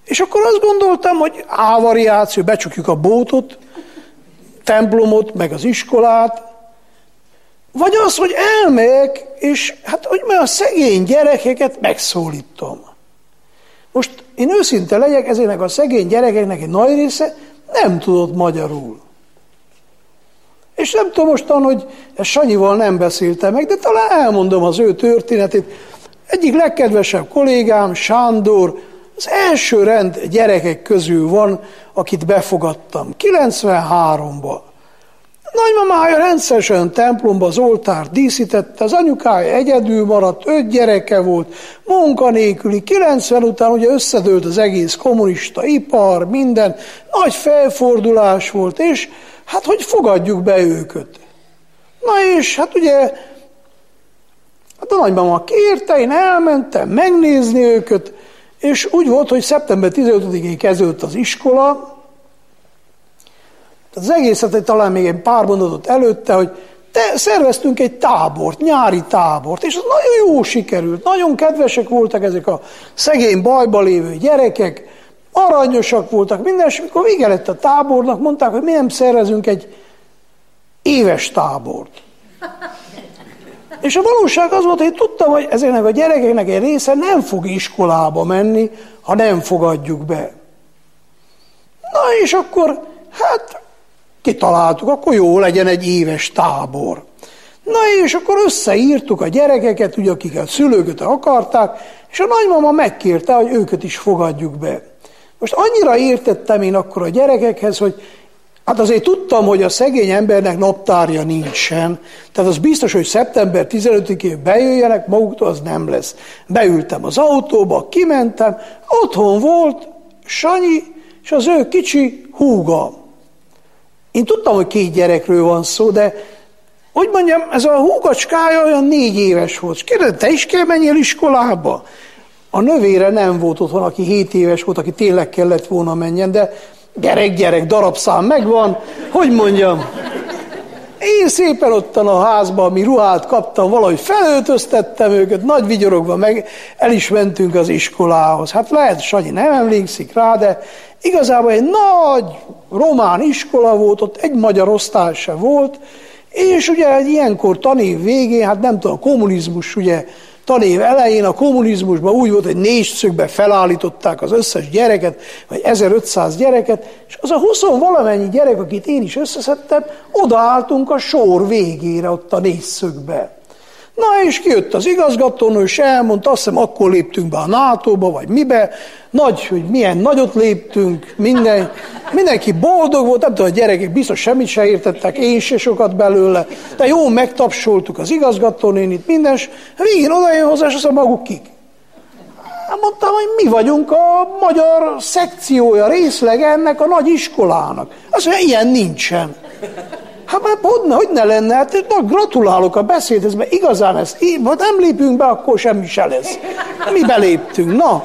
És akkor azt gondoltam, hogy A-variáció, becsukjuk a bótot, templomot, meg az iskolát, vagy az, hogy elmegyek, és hát, hogy a szegény gyerekeket megszólítom. Most én őszinte legyek, ezeknek a szegény gyerekeknek egy nagy része nem tudott magyarul. És nem tudom mostan, hogy ezt Sanyival nem beszéltem meg, de talán elmondom az ő történetét. Egyik legkedvesebb kollégám, Sándor, az első rend gyerekek közül van, akit befogadtam. 93-ban. Nagymamája rendszeresen templomba az oltárt díszítette, az anyukája egyedül maradt, 5 gyereke volt, munkanélküli, 90 után ugye összedőlt az egész kommunista ipar, minden, nagy felfordulás volt, és hát hogy fogadjuk be őket. Na és hát ugye, hát a nagymama kérte, én elmentem megnézni őket, és úgy volt, hogy szeptember 15-én kezdődött az iskola. Az egészet talán még egy pár mondatot előtte, hogy szerveztünk egy tábort, nyári tábort, és az nagyon jó sikerült, nagyon kedvesek voltak ezek a szegény bajba lévő gyerekek, aranyosak voltak, minden, és amikor vége lett a tábornak, mondták, hogy mi nem szervezünk egy éves tábort. És a valóság az volt, hogy tudtam, hogy ezeknek a gyerekeknek egy része nem fog iskolába menni, ha nem fogadjuk be. Na és akkor, hát kitaláltuk, akkor jó legyen egy éves tábor. Na és akkor összeírtuk a gyerekeket, ugye, akiket a szülőket akarták, és a nagymama megkérte, hogy őket is fogadjuk be. Most annyira értettem én akkor a gyerekekhez, hogy hát azért tudtam, hogy a szegény embernek naptárja nincsen, tehát az biztos, hogy szeptember 15-én bejöjjenek, maguktól az nem lesz. Beültem az autóba, kimentem, otthon volt Sanyi és az ő kicsi húga. Én tudtam, hogy 2 gyerekről van szó, de hogy mondjam, ez a húgacskája olyan 4 éves volt. És kérdezem, te is kell menjél iskolába? A növére nem volt otthon, aki 7 éves volt, aki tényleg kellett volna menjen, de gyerek, darabszám megvan, hogy mondjam. Én szépen ottan a házban, ami ruhát kaptam, valahogy felöltöztettem őket, nagy vigyorogva meg el is mentünk az iskolához. Hát lehet, Sanyi nem emlékszik rá, de igazából egy nagy román iskola volt, ott egy magyar osztály se volt, és ugye egy ilyenkor tanév végén, hát nem tudom, a kommunizmus ugye tanév elején, a kommunizmusban úgy volt, hogy 4 szögbe felállították az összes gyereket, vagy 1500 gyereket, és az a 20-valamennyi gyerek, akit én is összeszedtem, odaálltunk a sor végére ott a 4 szögbe. Na és kijött az igazgatónő, és elmondta, azt hiszem akkor léptünk be a NATO-ba, vagy mibe, hogy milyen nagyot léptünk, mindenki boldog volt, nem tudom, a gyerekek biztos semmit se értettek, én se sokat belőle, de jó, megtapsoltuk az igazgatónénit, minden, és végén odajön hozzá, és azt mondja, maguk kik. Mondtam, hogy mi vagyunk a magyar szekciója, részlege ennek a nagy iskolának. Azt mondja, ilyen nincsen. Hát hogy ne lenne, hát gratulálok a beszédhez, mert igazán ha nem lépünk be, akkor semmi se lesz. Mi beléptünk, na.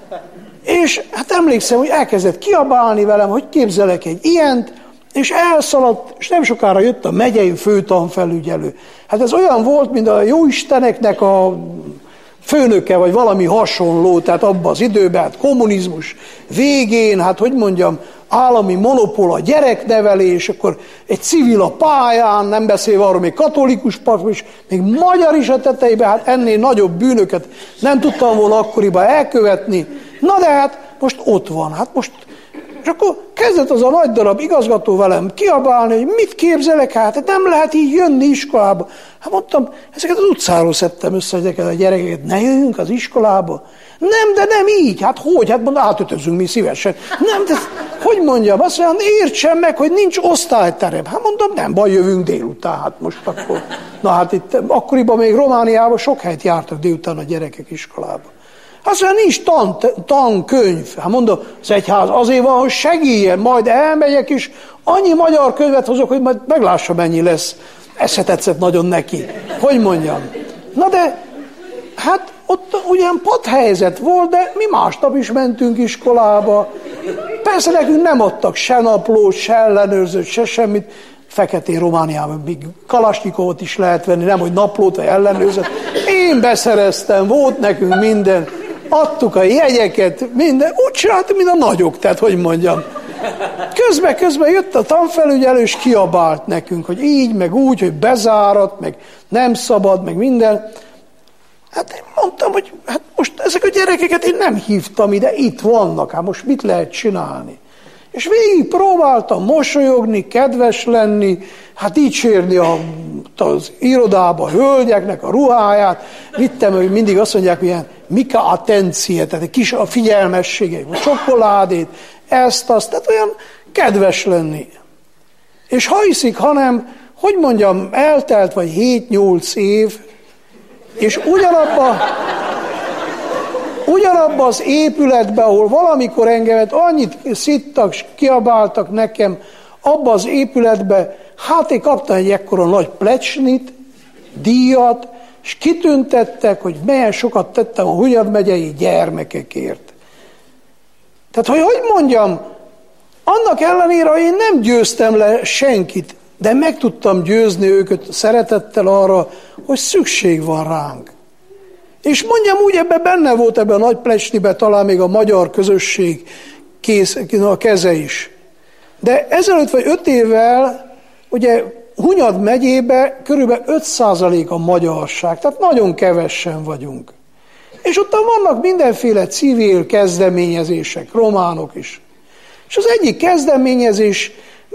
És hát emlékszem, hogy elkezdett kiabálni velem, hogy képzelek egy ilyent, és elszaladt, és nem sokára jött a megyei főtanfelügyelő. Hát ez olyan volt, mint a jóisteneknek a főnöke, vagy valami hasonló, tehát abban az időben, hát kommunizmus végén, hát hogy mondjam, állami monopól a gyereknevelés, akkor egy civil a pályán, nem beszélve arról, még katolikus pap is, még magyar is a tetejében, hát ennél nagyobb bűnöket nem tudtam volna akkoriban elkövetni. Na de hát most ott van, hát most, és akkor kezdett az a nagy darab igazgató velem kiabálni, hogy mit képzelek, hát nem lehet így jönni iskolába. Hát mondtam, ezeket az utcáról szedtem össze ezeket a gyerekeket, ne jöjjünk az iskolába. Nem, de nem így, hát hogy? Hát mondom, átütözünk mi szívesen. Nem, de hogy mondjam, azt mondjam, értsem meg, hogy nincs osztályterem. Hát mondom, nem baj, jövünk délután, hát most akkor. Na hát itt akkoriban még Romániában sok helyt jártak délután a gyerekek iskolába. Azt mondja, nincs tankönyv. Hát mondom, az egyház azért van, hogy segítjen, majd elmegyek, és annyi magyar könyvet hozok, hogy majd meglássa, mennyi lesz. Ez se tetszett nagyon neki. Hogy mondjam? Na de, hát ott ugyan padhelyzet volt, de mi másnap is mentünk iskolába. Persze nekünk nem adtak se naplót, se ellenőrzőt, se semmit. Feketén Romániában még kalasnyikovot is lehet venni, nem hogy naplót vagy ellenőrzőt. Én beszereztem, volt nekünk minden. adtuk a jegyeket, minden, úgy csináltuk, mint a nagyok, tehát hogy mondjam. Közben jött a tanfelügyelő, és kiabált nekünk, hogy így, meg úgy, hogy bezárat, meg nem szabad, meg minden. Hát én mondtam, hogy hát most ezek a gyerekeket én nem hívtam ide, itt vannak, hát most mit lehet csinálni? És végig próbáltam mosolyogni, kedves lenni, hát dicsérni az irodába a hölgyeknek a ruháját. Vittem, hogy mindig azt mondják, hogy ilyen mika attenzie, tehát egy kis a figyelmessége, a csokoládét, azt, tehát olyan kedves lenni. És ha hiszik, hanem, hogy mondjam, eltelt vagy 7-8 év, és ugyanabba az épületbe, ahol valamikor engemet annyit szittak, kiabáltak nekem, abba az épületbe, hát én kaptam egy ekkora nagy plecsnit, díjat, és kitüntettek, hogy milyen sokat tettem a Hunyad megyei gyermekekért. Tehát, hogy mondjam, annak ellenére, hogy én nem győztem le senkit, de meg tudtam győzni őket szeretettel arra, hogy szükség van ránk. És mondjam úgy, ebben benne volt ebben a nagy plecsniben talán még a magyar közösség a keze is. De ezelőtt vagy 5 évvel, ugye Hunyad megyébe körülbelül 5% a magyarság, tehát nagyon kevesen vagyunk. És ott vannak mindenféle civil kezdeményezések, románok is. És az egyik kezdeményezés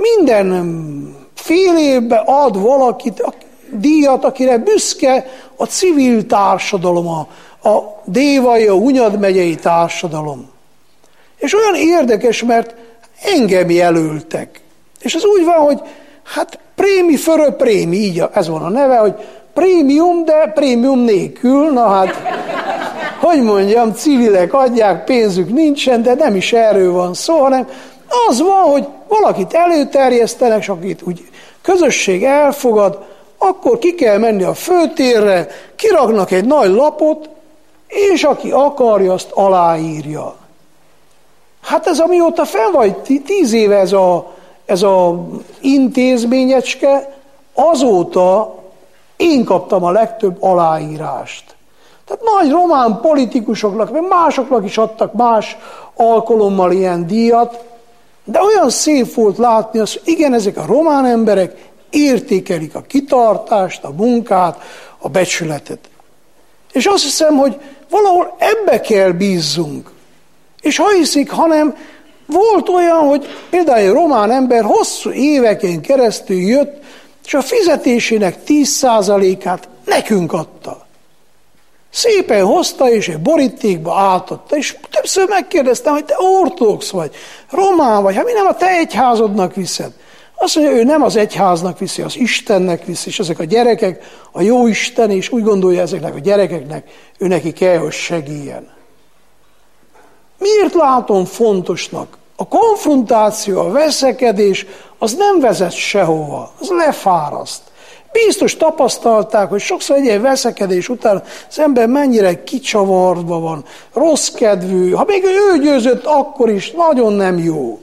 minden fél évben ad valakit díjat, akire büszke a civil társadalom, a dévai, a Hunyad megyei társadalom. És olyan érdekes, mert engem jelöltek. És ez úgy van, hogy hát prémi fölö prémi, így ez van a neve, hogy prémium, de prémium nélkül, na hát, hogy mondjam, civilek adják, pénzük nincsen, de nem is erről van szó, hanem az van, hogy valakit előterjesztenek, és akit úgy közösség elfogad, akkor ki kell menni a főtérre, kiraknak egy nagy lapot, és aki akarja, azt aláírja. Hát ez amióta fenn vagy 10 éve ez a intézményecske, azóta én kaptam a legtöbb aláírást. Tehát nagy román politikusoknak, meg másoknak is adtak más alkalommal ilyen díjat, de olyan szép volt látni azt, hogy igen, ezek a román emberek értékelik a kitartást, a munkát, a becsületet. És azt hiszem, hogy valahol ebbe kell bízzunk. És ha hiszik, hanem volt olyan, hogy például egy román ember hosszú éveken keresztül jött, és a fizetésének 10%-át nekünk adta. Szépen hozta, és egy borítékba átadta, és többször megkérdeztem, hogy te ortodox vagy, román vagy, hát mi nem a te egyházodnak viszed? Azt mondja, ő nem az egyháznak viszi, az Istennek viszi, és ezek a gyerekek, a jó Isten, és úgy gondolja ezeknek a gyerekeknek, ő neki kell, hogy segítsen. Miért látom fontosnak? A konfrontáció, a veszekedés, az nem vezet sehova, az lefáraszt. Biztos tapasztalták, hogy sokszor egy veszekedés után az ember mennyire kicsavarva van, rossz kedvű, ha még ő győzött, akkor is nagyon nem jó.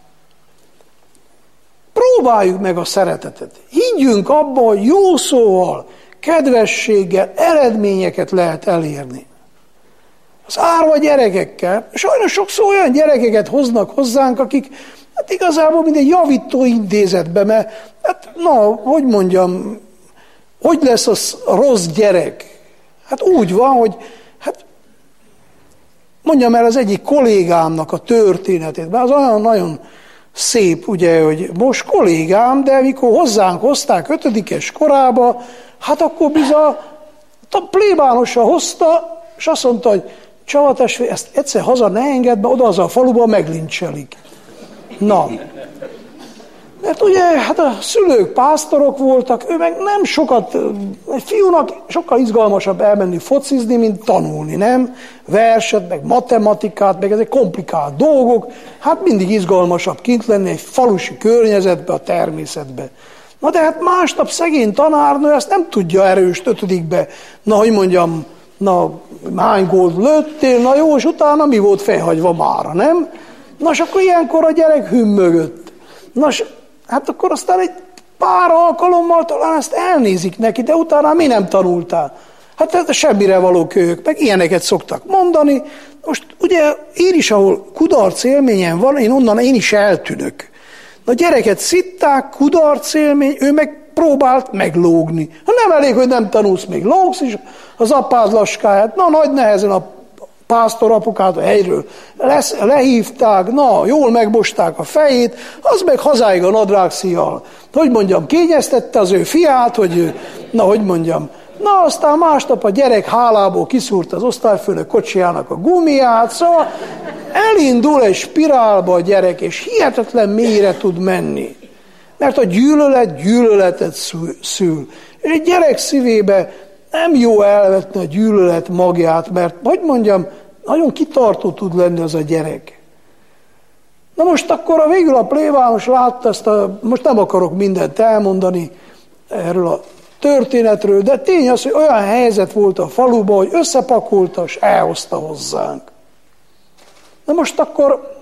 Próbáljuk meg a szeretetet. Higgyünk abban, hogy jó szóval, kedvességgel eredményeket lehet elérni. Az árva gyerekekkel, sajnos sokszor olyan gyerekeket hoznak hozzánk, akik hát igazából mint egy javító intézetbe, mert hát, hogy mondjam, hogy lesz az rossz gyerek? Hát úgy van, hogy hát mondjam el az egyik kollégámnak a történetét, mert az olyan nagyon szép, ugye, hogy most kollégám, de mikor hozzánk hozták 5-es korába, hát akkor bizony plébánosan hozta, és azt mondta, hogy Csaba testvér, ezt egyszer haza ne engedd be, oda az a faluban meglincselik. Na, mert ugye, hát a szülők pásztorok voltak, ő meg nem sokat, egy fiúnak sokkal izgalmasabb elmenni focizni, mint tanulni, nem? Verset, meg matematikát, meg ezek komplikált dolgok, hát mindig izgalmasabb kint lenni egy falusi környezetbe, a természetbe. Na de hát másnap szegény tanárnő ezt nem tudja erős 5-be, na hogy mondjam, na hány gólt lőttél, na jó, és utána mi volt felhagyva mára, nem? Na és akkor ilyenkor a gyerek hümmögött. Nos, hát akkor aztán egy pár alkalommal talán ezt elnézik neki, de utána mi nem tanultál? Hát semmire való kölyök, meg ilyeneket szoktak mondani. Most ugye én is, ahol kudarc élményem van, én is eltűnök. Na gyereket szitták, kudarc élmény, ő meg próbált meglógni. Ha nem elég, hogy nem tanulsz, még lógsz is az apád laskáját. Na nagy nehezen a pásztor apukát a helyről lehívták, na jól megmosták a fejét, az meg hazáig a nadrágszíjjal. Hogy mondjam, kényeztette az ő fiát, hogy Na, aztán másnap a gyerek hálából kiszúrta az osztályfőnök kocsijának a gumiját, szóval elindul egy spirálba a gyerek, és hihetetlen mélyre tud menni. Mert a gyűlölet gyűlöletet szül. És egy gyerek szívébe nem jó elvetni a gyűlölet magját, mert, nagyon kitartó tud lenni az a gyerek. Na most akkor végül a plébános látta most nem akarok mindent elmondani erről a történetről, de tény az, hogy olyan helyzet volt a faluban, hogy összepakolta és elhozta hozzánk. Na most akkor,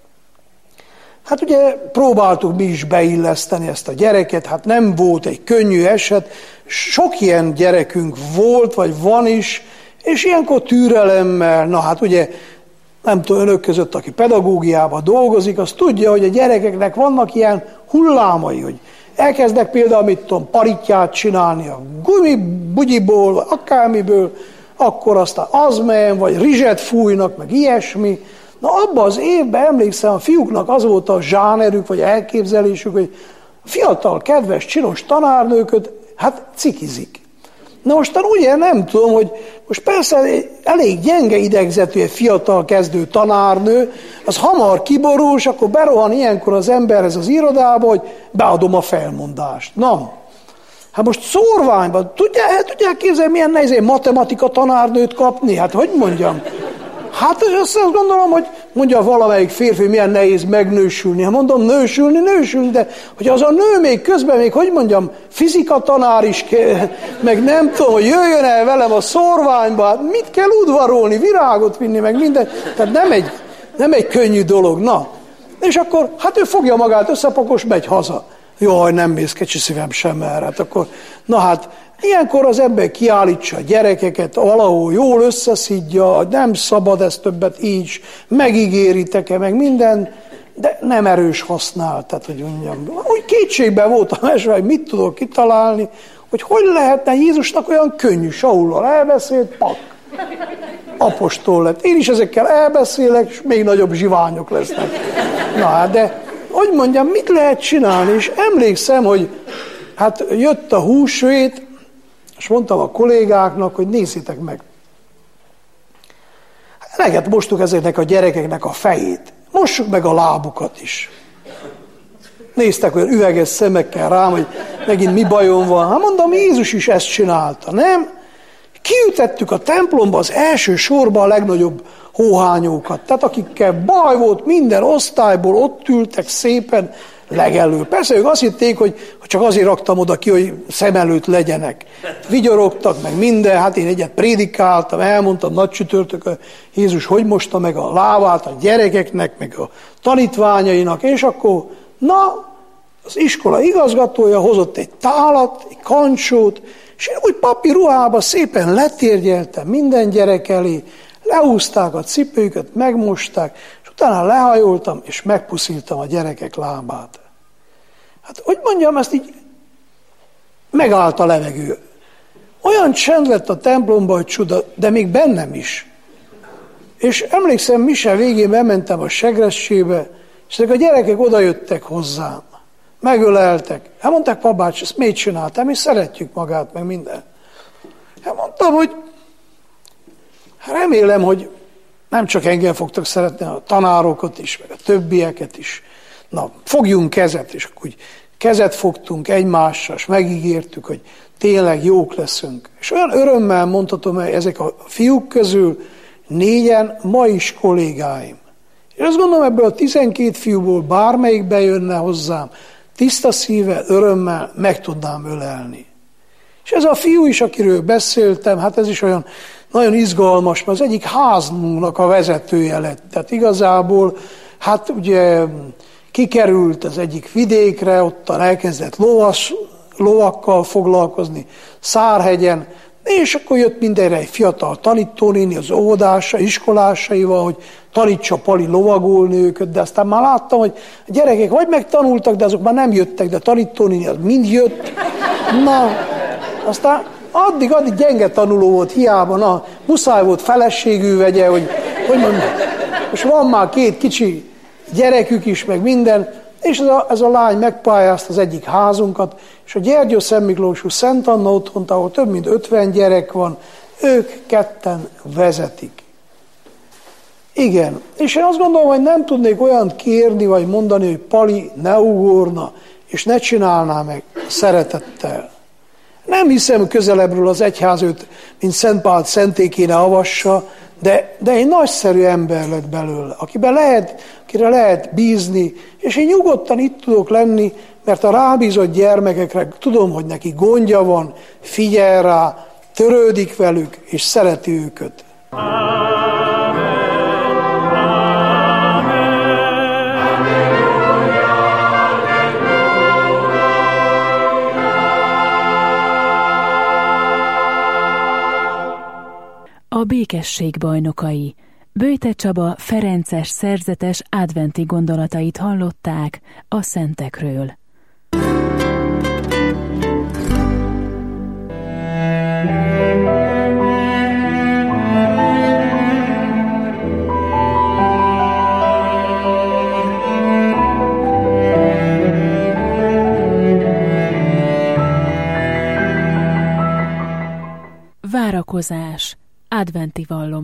hát ugye próbáltuk mi is beilleszteni ezt a gyereket, hát nem volt egy könnyű eset, sok ilyen gyerekünk volt, vagy van is, és ilyenkor türelemmel, na hát ugye, nem tudom, önök között, aki pedagógiában dolgozik, az tudja, hogy a gyerekeknek vannak ilyen hullámai, hogy elkezdek például, paritját csinálni a gumibugyiból, vagy akármiből, akkor aztán az melyen, vagy rizset fújnak, meg ilyesmi. Na abban az évben emlékszem, a fiúknak az volt a zsánerük, vagy elképzelésük, hogy fiatal, kedves, csinos tanárnőköt, hát cikizik. Na mostan ugye nem tudom, hogy most persze elég gyenge idegzetű egy fiatal kezdő tanárnő, az hamar kiborul, és akkor berohan ilyenkor az emberhez az irodába, hogy beadom a felmondást. Na, hát most szórványban, tudják képzelni, milyen nehéz egy matematika tanárnőt kapni? Hát hogy mondjam? Hát azt gondolom, hogy mondja valamelyik férfi, milyen nehéz megnősülni. Hát mondom, nősülni, de hogy az a nő még közben még, fizika tanár is, meg nem tudom, hogy jöjjön el velem a szórványba, hát mit kell udvarolni, virágot vinni, meg minden. Tehát nem egy könnyű dolog, na. És akkor, hát ő fogja magát összepakos, megy haza. Jaj, nem mész, kicsi szívem sem erre. Hát akkor, na hát, ilyenkor az ember kiállítsa a gyerekeket, valahol jól összeszidja, nem szabad ezt többet így, megígéritek-e, meg minden, de nem erős használ. Tehát, hogy mondjam, úgy kétségben voltam esve, hogy mit tudok kitalálni, hogy lehetne Jézusnak olyan könnyű, Saullal elbeszélt, pak, apostol lett. Én is ezekkel elbeszélek, és még nagyobb zsiványok lesznek. Na hát, de hogy mondjam, mit lehet csinálni? És emlékszem, hogy hát jött a húsvét, és mondtam a kollégáknak, hogy nézzétek meg. Eleget mostuk ezeknek a gyerekeknek a fejét. Mossuk meg a lábukat is. Néztek olyan üveges szemekkel rám, hogy megint mi bajom van. Hát mondom, Jézus is ezt csinálta, nem? Kiütettük a templomba az első sorba a legnagyobb hóhányókat. Tehát akikkel baj volt, minden osztályból ott ültek szépen legelől. Persze ők azt hitték, hogy csak azért raktam oda ki, hogy szem előtt legyenek. Vigyorogtak, meg minden, hát én egyet prédikáltam, elmondtam nagy csütörtökön, Jézus hogy mosta meg a lábát a gyerekeknek, meg a tanítványainak, és akkor, az iskola igazgatója hozott egy tálat, egy kancsót, és én úgy papírruhába szépen letérgyeltem minden gyerek elé, lehúzták a cipőjüket, megmosták, és utána lehajoltam, és megpuszítam a gyerekek lábát. Hát, hogy mondjam, ezt így megállt a levegő. Olyan csend lett a templomban, hogy csuda, de még bennem is. És emlékszem, mise végén bementem a segressébe, és ezek a gyerekek odajöttek hozzám. Megöleltek. Hát mondták, papács, ezt miért csináltam, és szeretjük magát, meg minden. Hát mondtam, hogy remélem, hogy nem csak engem fogtok szeretni, a tanárokat is, meg a többieket is. Na, fogjunk kezet, és akkor úgy kezet fogtunk egymással, és megígértük, hogy tényleg jók leszünk. És olyan örömmel mondhatom, hogy ezek a fiúk közül 4 ma is kollégáim. És azt gondolom, ebből a 12 fiúból bármelyik bejönne hozzám, tiszta szívvel, örömmel meg tudnám ölelni. És ez a fiú is, akiről beszéltem, hát ez is olyan nagyon izgalmas, mert az egyik házunknak a vezetője lett. Tehát igazából, hát ugye kikerült az egyik vidékre, ottan elkezdett lovakkal foglalkozni, Szárhegyen, És akkor jött mindenre egy fiatal tanítónéni az óvodása, iskolásaival, hogy tanítsa Pali lovagolni őket, de aztán már láttam, hogy a gyerekek vagy megtanultak, de azok már nem jöttek, de a tanítónéni az mind jött. Na, aztán addig gyenge tanuló volt, hiába, muszáj volt feleségű vegye, hogy mondjam, most van már 2 kicsi gyerekük is, meg minden, és ez a lány megpályázta az egyik házunkat, és a Gyergyó-Szentmiklósú Szent Anna otthont, ahol több mint 50 gyerek van, ők 2 vezetik. Igen, és én azt gondolom, hogy nem tudnék olyan kérni, vagy mondani, hogy Pali ne ugorna, és ne csinálná meg szeretettel. Nem hiszem, közelebbről az egyház őt, mint Szent Pált szenté kéne avassa, de egy nagyszerű ember lett belőle, akire lehet bízni, és én nyugodtan itt tudok lenni, mert a rábízott gyermekekre tudom, hogy neki gondja van, figyel rá, törődik velük, és szereti őket. A békesség bajnokai. Böjte Csaba ferences szerzetes adventi gondolatait hallották a szentekről. Várakozás. Adventi vallomás.